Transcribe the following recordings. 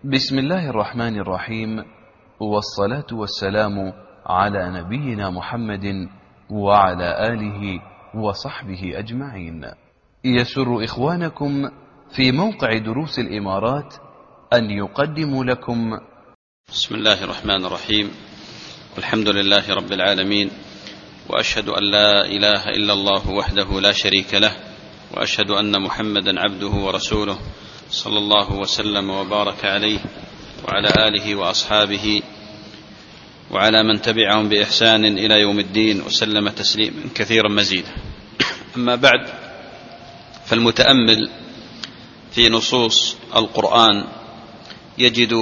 بسم الله الرحمن الرحيم، والصلاة والسلام على نبينا محمد وعلى آله وصحبه أجمعين. يسر إخوانكم في موقع دروس الإمارات أن يقدموا لكم بسم الله الرحمن الرحيم، والحمد لله رب العالمين، وأشهد أن لا إله إلا الله وحده لا شريك له، وأشهد أن محمدا عبده ورسوله صلى الله وسلم وبارك عليه وعلى آله وأصحابه وعلى من تبعهم بإحسان إلى يوم الدين، وسلم تسليما كثيرا مزيدا. أما بعد، فالمتأمل في نصوص القرآن يجد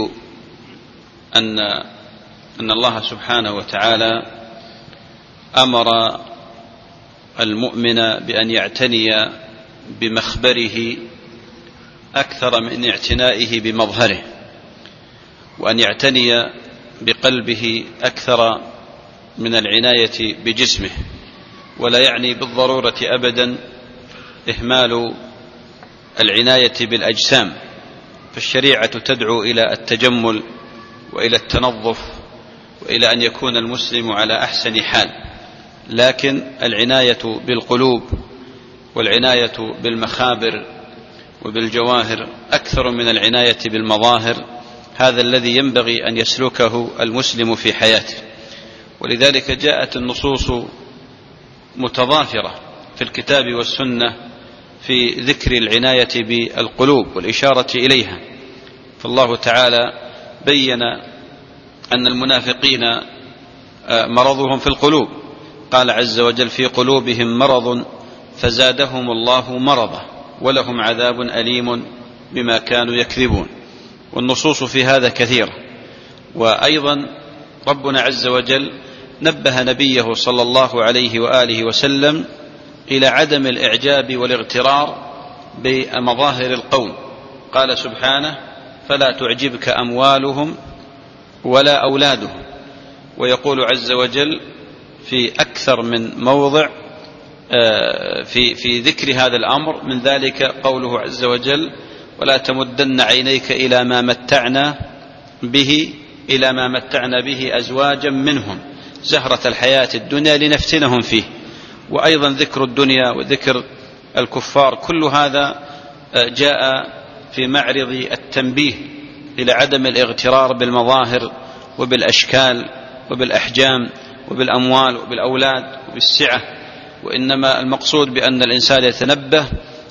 أن الله سبحانه وتعالى أمر المؤمن بأن يعتني بمخبره أكثر من اعتنائه بمظهره، وأن يعتني بقلبه أكثر من العناية بجسمه، ولا يعني بالضرورة أبدا إهمال العناية بالأجسام، فالشريعة تدعو إلى التجمل وإلى التنظف وإلى أن يكون المسلم على أحسن حال، لكن العناية بالقلوب والعناية بالمخابر وبالجواهر أكثر من العناية بالمظاهر، هذا الذي ينبغي أن يسلكه المسلم في حياته. ولذلك جاءت النصوص متضافرة في الكتاب والسنة في ذكر العناية بالقلوب والإشارة إليها، فالله تعالى بين أن المنافقين مرضهم في القلوب، قال عز وجل: في قلوبهم مرض فزادهم الله مرضا ولهم عذاب أليم بما كانوا يكذبون. والنصوص في هذا كثيرة. وأيضا ربنا عز وجل نبه نبيه صلى الله عليه وآله وسلم إلى عدم الإعجاب والاغترار بمظاهر القوم، قال سبحانه: فلا تعجبك أموالهم ولا أولادهم. ويقول عز وجل في أكثر من موضع في ذكر هذا الأمر، من ذلك قوله عز وجل: ولا تمدن عينيك إلى ما متعنا به أزواجا منهم زهرة الحياة الدنيا لنفتنهم فيه. وأيضا ذكر الدنيا وذكر الكفار، كل هذا جاء في معرض التنبيه إلى عدم الاغترار بالمظاهر وبالأشكال وبالأحجام وبالأموال وبالأولاد وبالسعة، وإنما المقصود بأن الإنسان يتنبه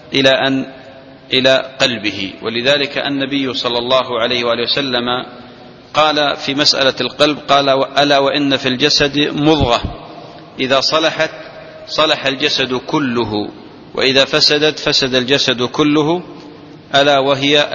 إلى قلبه. ولذلك النبي صلى الله عليه وآله وسلم قال في مسألة القلب، قال: ألا وإن في الجسد مضغة إذا صلحت صلح الجسد كله، وإذا فسدت فسد الجسد كله، ألا وهي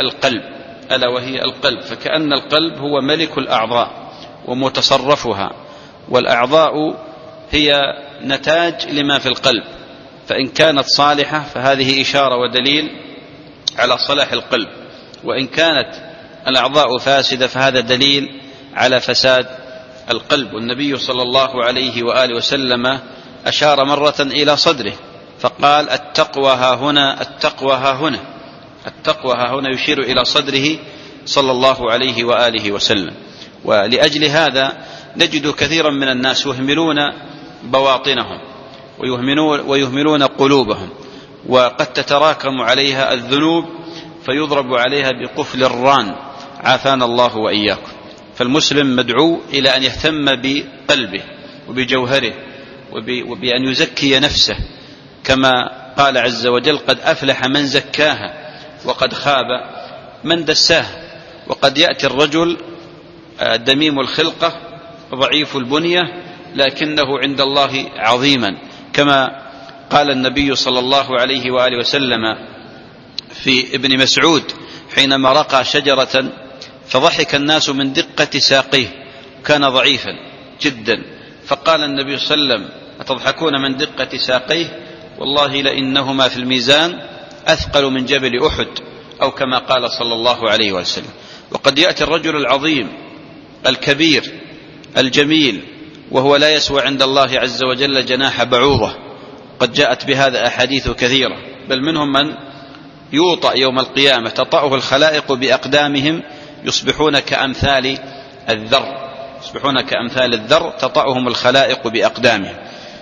القلب. فكأن القلب هو ملك الأعضاء ومتصرفها، والأعضاء هي نتاج لما في القلب، فإن كانت صالحة فهذه إشارة ودليل على صلاح القلب، وإن كانت الأعضاء فاسدة فهذا دليل على فساد القلب. والنبي صلى الله عليه وآله وسلم أشار مرة إلى صدره فقال: التقوى ها هنا، التقوى ها هنا. التقوى ها هنا يشير إلى صدره صلى الله عليه وآله وسلم. ولأجل هذا نجد كثيرا من الناس يهملون بواطنهم ويهملون قلوبهم، وقد تتراكم عليها الذنوب فيضرب عليها بقفل الران، عافانا الله وإياكم. فالمسلم مدعو إلى أن يهتم بقلبه وبجوهره وبأن يزكي نفسه، كما قال عز وجل: قد أفلح من زكاها وقد خاب من دساها. وقد يأتي الرجل دميم الخلقة ضعيف البنية لكنه عند الله عظيما، كما قال النبي صلى الله عليه وآله وسلم في ابن مسعود حينما رقى شجرة فضحك الناس من دقة ساقيه، كان ضعيفا جدا، فقال النبي صلى الله عليه وسلم: أتضحكون من دقة ساقيه؟ والله لإنهما في الميزان أثقل من جبل أحد، أو كما قال صلى الله عليه وسلم. وقد يأتي الرجل العظيم الكبير الجميل وهو لا يسوى عند الله عز وجل جناح بعوضة، قد جاءت بهذا أحاديث كثيرة، بل منهم من يوطأ يوم القيامة تطأه الخلائق بأقدامهم يصبحون كأمثال الذر تطأهم الخلائق بأقدامهم.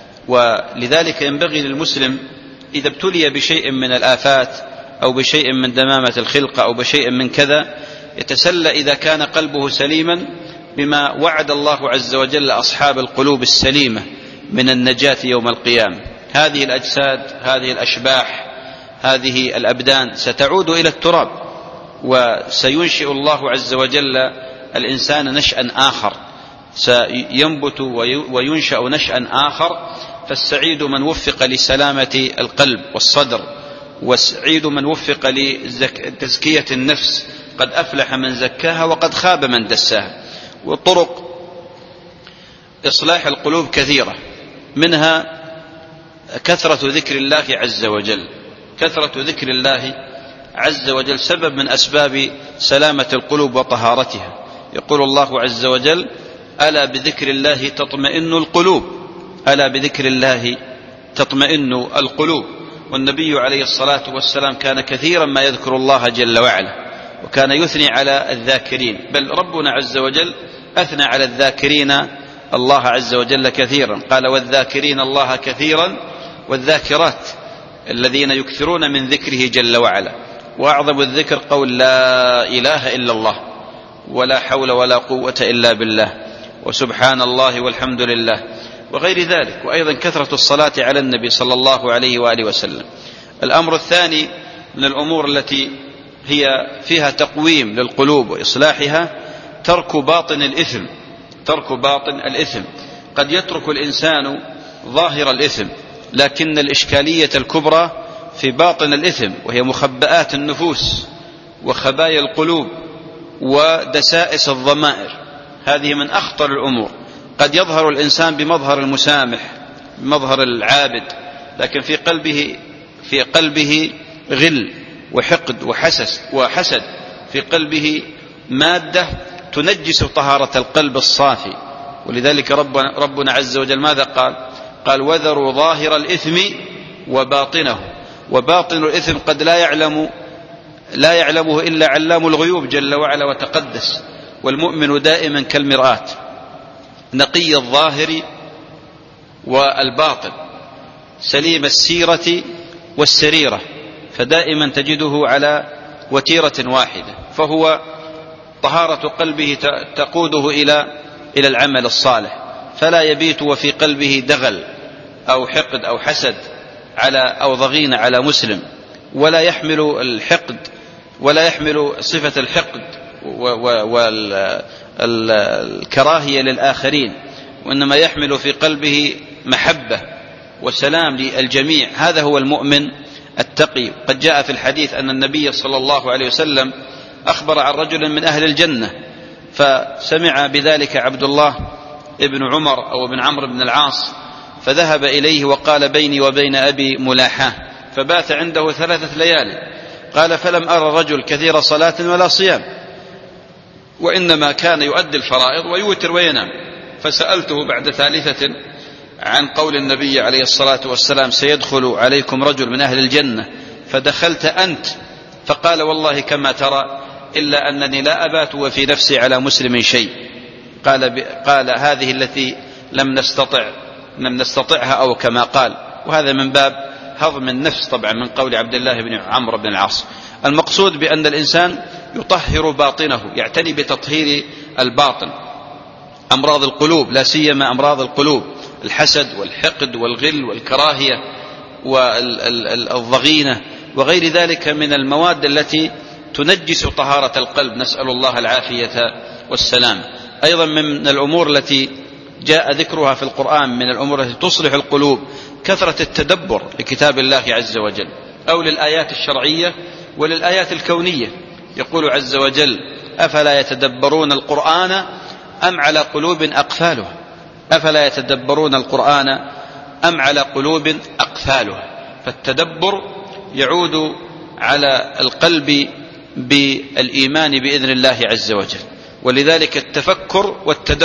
ولذلك ينبغي للمسلم إذا ابتلي بشيء من الآفات أو بشيء من دمامة الخلقة أو بشيء من كذا يتسلى إذا كان قلبه سليما بما وعد الله عز وجل أصحاب القلوب السليمة من النجاة يوم القيامة. هذه الأجساد، هذه الأشباح، هذه الأبدان ستعود إلى التراب، وسينشئ الله عز وجل الإنسان نشأ آخر، سينبت وينشأ نشأ آخر. فالسعيد من وفق لسلامة القلب والصدر، والسعيد من وفق لتزكية النفس، قد أفلح من زكاها وقد خاب من دساها. وطرق إصلاح القلوب كثيرة، منها كثرة ذكر الله عز وجل. كثرة ذكر الله عز وجل سبب من أسباب سلامة القلوب وطهارتها. يقول الله عز وجل: ألا بذكر الله تطمئن القلوب، ألا بذكر الله تطمئن القلوب. والنبي عليه الصلاة والسلام كان كثيرا ما يذكر الله جل وعلا، وكان يثني على الذاكرين، بل ربنا عز وجل أثنى على الذاكرين الله عز وجل كثيرا، قال: والذاكرين الله كثيرا والذاكرات الذين يكثرون من ذكره جل وعلا. وأعظم الذكر قول لا إله إلا الله، ولا حول ولا قوة إلا بالله، وسبحان الله والحمد لله، وغير ذلك. وأيضا كثرة الصلاة على النبي صلى الله عليه وآله وسلم. الأمر الثاني من الأمور التي هي فيها تقويم للقلوب وإصلاحها ترك باطن الإثم. ترك باطن الإثم. قد يترك الإنسان ظاهر الإثم، لكن الإشكالية الكبرى في باطن الإثم، وهي مخبآت النفوس وخبايا القلوب ودسائس الضمائر. هذه من أخطر الأمور. قد يظهر الإنسان بمظهر المسامح، بمظهر العابد، لكن في قلبه غل وحقد وحسد، في قلبه مادة تنجس طهارة القلب الصافي. ولذلك ربنا عز وجل ماذا قال: وذروا ظاهر الإثم وباطنه. وباطن الإثم قد لا يعلمه إلا علام الغيوب جل وعلا وتقدس. والمؤمن دائما كالمرآة، نقي الظاهر والباطن، سليم السيرة والسريرة، فدائما تجده على وتيرة واحدة. فهو طهارة قلبه تقوده إلى العمل الصالح، فلا يبيت وفي قلبه دغل أو حقد أو حسد أو ضغين على مسلم، ولا يحمل الحقد ولا يحمل صفة الحقد والكراهية للآخرين، وإنما يحمل في قلبه محبة وسلام للجميع. هذا هو المؤمن التقي. قد جاء في الحديث أن النبي صلى الله عليه وسلم أخبر عن رجل من أهل الجنة، فسمع بذلك عبد الله ابن عمر أو ابن عمرو بن العاص، فذهب إليه وقال: بيني وبين أبي ملاحاة، فبات عنده 3 ليال. قال: فلم أرى رجل كثير صلاة ولا صيام، وإنما كان يؤدي الفرائض ويوتر وينام. فسألته بعد 3 عن قول النبي عليه الصلاة والسلام: سيدخل عليكم رجل من أهل الجنة، فدخلت أنت. فقال: والله كما ترى، إلا أنني لا أبات وفي نفسي على مسلم شيء. قال: هذه التي لم نستطعها، أو كما قال. وهذا من باب هضم النفس طبعا من قول عبد الله بن عمرو بن العاص. المقصود بأن الإنسان يطهر باطنه، يعتني بتطهير الباطن. أمراض القلوب، لا سيما أمراض القلوب، الحسد والحقد والغل والكراهية والضغينة وغير ذلك من المواد التي تنجس طهارة القلب، نسأل الله العافية والسلام. أيضا من الأمور التي جاء ذكرها في القرآن من الأمور التي تصلح القلوب كثرة التدبر لكتاب الله عز وجل، أو للآيات الشرعية وللآيات الكونية. يقول عز وجل: أفلا يتدبرون القرآن أم على قلوب أقفالها. أفلا يتدبرون القرآن أم على قلوب أقفالها. فالتدبر يعود على القلب بالإيمان بإذن الله عز وجل. ولذلك التفكر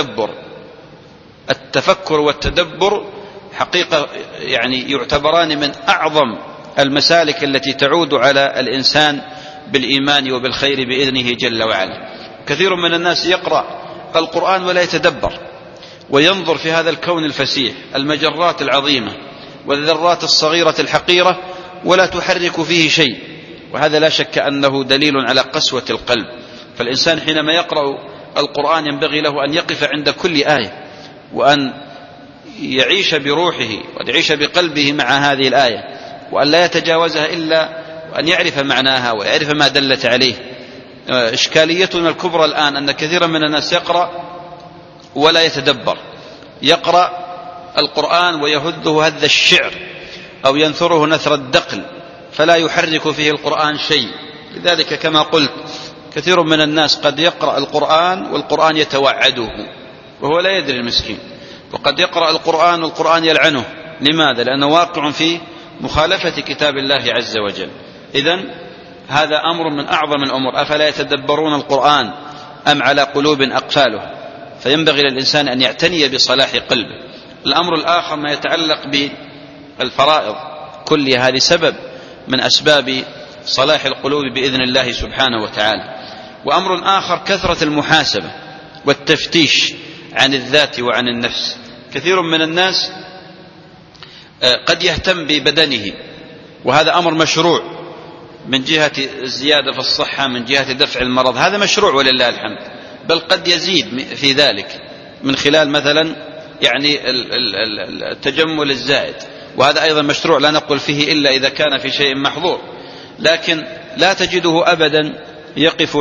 والتدبر حقيقة يعني يعتبران من أعظم المسالك التي تعود على الإنسان بالإيمان وبالخير بإذنه جل وعلا. كثير من الناس يقرأ القرآن ولا يتدبر، وينظر في هذا الكون الفسيح، المجرات العظيمة والذرات الصغيرة الحقيرة، ولا تحرك فيه شيء، وهذا لا شك أنه دليل على قسوة القلب. فالإنسان حينما يقرأ القرآن ينبغي له أن يقف عند كل آية، وأن يعيش بروحه وأن يعيش بقلبه مع هذه الآية، وأن لا يتجاوزها إلا وأن يعرف معناها ويعرف ما دلت عليه. إشكاليتنا الكبرى الآن أن كثيرا من الناس يقرأ ولا يتدبر، يقرأ القرآن ويهده هذ الشعر أو ينثره نثر الدقل، فلا يحرك فيه القرآن شيء. لذلك كما قلت كثير من الناس قد يقرأ القرآن والقرآن يتوعده وهو لا يدري المسكين، وقد يقرأ القرآن والقرآن يلعنه. لماذا؟ لأنه واقع في مخالفة كتاب الله عز وجل. إذن هذا أمر من أعظم الأمور. أفلا يتدبرون القرآن أم على قلوب أقفالها؟ فينبغي للإنسان أن يعتني بصلاح قلبه. الأمر الآخر ما يتعلق بالفرائض، كل هذه سبب من أسباب صلاح القلوب بإذن الله سبحانه وتعالى. وأمر آخر كثرة المحاسبة والتفتيش عن الذات وعن النفس. كثير من الناس قد يهتم ببدنه، وهذا أمر مشروع من جهة الزيادة في الصحة، من جهة دفع المرض، هذا مشروع ولله الحمد، بل قد يزيد في ذلك من خلال مثلا يعني التجمل الزائد، وهذا أيضا مشروع لا نقول فيه إلا إذا كان في شيء محظور، لكن لا تجده أبدا يقف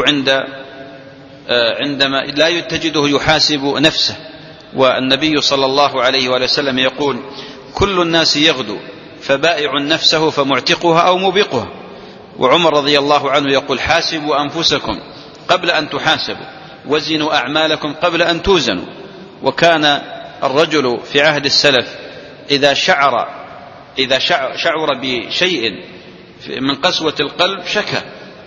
عندما لا تجده يحاسب نفسه. والنبي صلى الله عليه وسلم يقول: كل الناس يغدو فبائع نفسه فمعتقها أو موبقها. وعمر رضي الله عنه يقول: حاسبوا أنفسكم قبل أن تحاسبوا، وزنوا أعمالكم قبل أن توزنوا. وكان الرجل في عهد السلف إذا شعر بشيء من قسوة القلب شكى،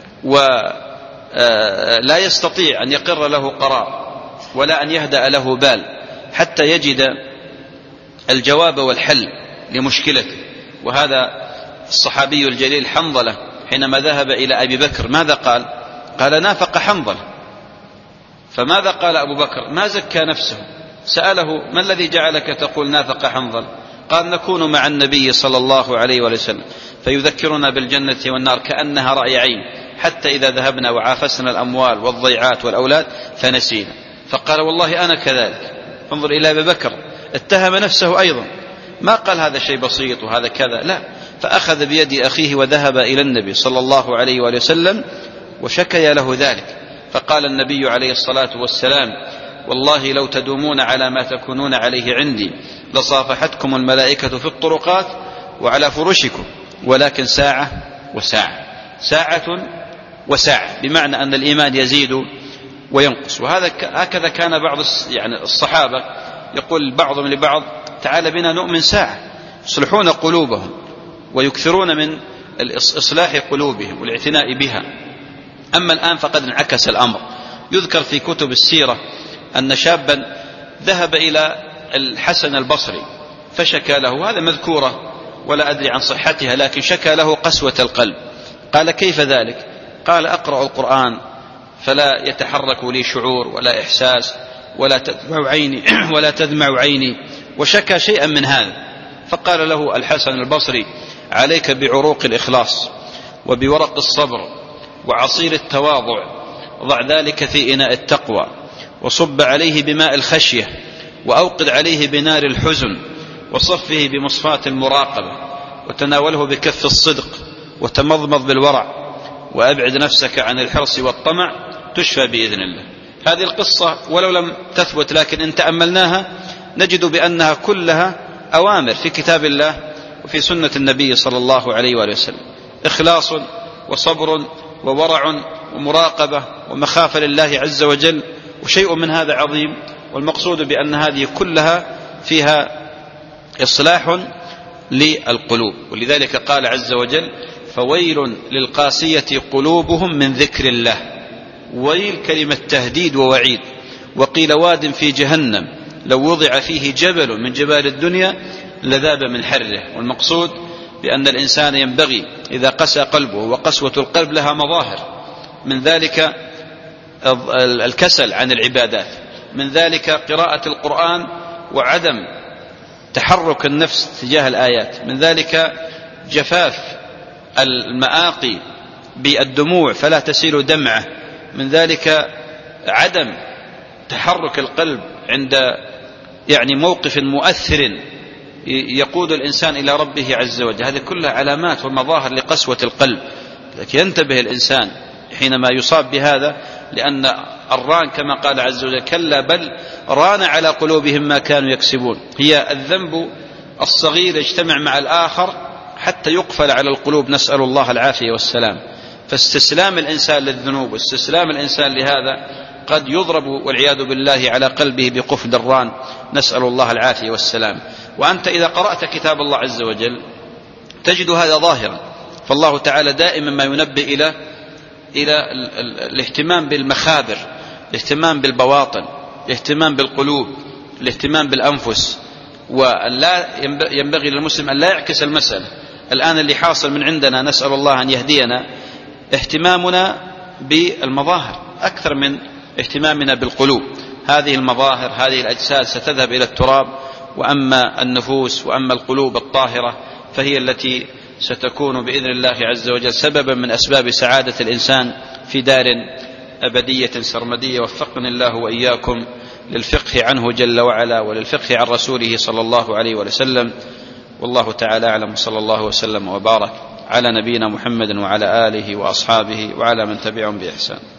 ولا يستطيع أن يقر له قرار ولا أن يهدأ له بال حتى يجد الجواب والحل لمشكلته. وهذا الصحابي الجليل حنظلة حينما ذهب إلى أبي بكر ماذا قال؟ قال: نافق حنظلة. فماذا قال أبو بكر؟ ما زكى نفسه، سأله: ما الذي جعلك تقول نافق حنظل؟ قال: نكون مع النبي صلى الله عليه وسلم فيذكرنا بالجنة والنار كأنها رأي عين، حتى إذا ذهبنا وعافسنا الأموال والضيعات والأولاد فنسينا. فقال: والله أنا كذلك. انظر إلى أبي بكر، اتهم نفسه أيضا، ما قال هذا شيء بسيط وهذا كذا، لا، فأخذ بيد أخيه وذهب إلى النبي صلى الله عليه وسلم وشكي له ذلك. فقال النبي عليه الصلاة والسلام: والله لو تدومون على ما تكونون عليه عندي لصافحتكم الملائكة في الطرقات وعلى فرشكم، ولكن ساعة وساعة، ساعة وساعة، بمعنى أن الإيمان يزيد وينقص. هكذا كان بعض الصحابة يقول بعضهم لبعض: تعال بنا نؤمن ساعة، يصلحون قلوبهم ويكثرون من إصلاح قلوبهم والاعتناء بها. أما الآن فقد انعكس الأمر. يذكر في كتب السيرة أن شابا ذهب إلى الحسن البصري فشكى له، هذا مذكورة ولا أدري عن صحتها، لكن شكى له قسوة القلب. قال: كيف ذلك؟ قال: أقرأ القرآن فلا يتحرك لي شعور ولا إحساس ولا تدمع عيني، وشكى شيئا من هذا. فقال له الحسن البصري: عليك بعروق الإخلاص وبورق الصبر وعصير التواضع، ضع ذلك في إناء التقوى، وصب عليه بماء الخشية، وأوقد عليه بنار الحزن، وصفه بمصفاة المراقبة، وتناوله بكف الصدق، وتمضمض بالورع، وأبعد نفسك عن الحرص والطمع، تشفى بإذن الله. هذه القصة ولو لم تثبت، لكن إن تأملناها نجد بأنها كلها أوامر في كتاب الله وفي سنة النبي صلى الله عليه وسلم: إخلاص وصبر وورع ومراقبة ومخافة لله عز وجل، وشيء من هذا عظيم. والمقصود بأن هذه كلها فيها إصلاح للقلوب. ولذلك قال عز وجل: فويل للقاسية قلوبهم من ذكر الله. ويل كلمة تهديد ووعيد. وقيل: واد في جهنم لو وضع فيه جبل من جبال الدنيا لذاب من حره. والمقصود بأن الإنسان ينبغي إذا قسى قلبه، وقسوة القلب لها مظاهر، من ذلك الكسل عن العبادات، من ذلك قراءة القرآن وعدم تحرك النفس تجاه الآيات، من ذلك جفاف المآقي بالدموع فلا تسيل دمعة، من ذلك عدم تحرك القلب عند موقف مؤثر يقود الإنسان إلى ربه عز وجل. هذه كلها علامات ومظاهر لقسوة القلب، لكن ينتبه الإنسان حينما يصاب بهذا، لأن الران كما قال عز وجل: كلا بل ران على قلوبهم ما كانوا يكسبون. هي الذنب الصغير يجتمع مع الآخر حتى يقفل على القلوب، نسأل الله العافية والسلام. فاستسلام الإنسان للذنوب واستسلام الإنسان لهذا قد يضرب والعياذ بالله على قلبه بقفل الران، نسأل الله العافية والسلام. وأنت إذا قرأت كتاب الله عز وجل تجد هذا ظاهرا، فالله تعالى دائما ما ينبه إلى الاهتمام بالمخابر، الاهتمام بالبواطن، الاهتمام بالقلوب، الاهتمام بالأنفس. ولا ينبغي للمسلم أن لا يعكس المسألة. الآن اللي حاصل من عندنا نسأل الله أن يهدينا اهتمامنا بالمظاهر أكثر من اهتمامنا بالقلوب. هذه المظاهر، هذه الأجساد ستذهب إلى التراب، وأما النفوس وأما القلوب الطاهرة فهي التي ستكون بإذن الله عز وجل سببا من أسباب سعادة الإنسان في دار أبدية سرمدية. وفقني الله وإياكم للفقه عنه جل وعلا وللفقه عن رسوله صلى الله عليه وسلم. والله تعالى أعلم، صلى الله وسلم وبارك على نبينا محمد وعلى آله وأصحابه وعلى من تبعهم بإحسان.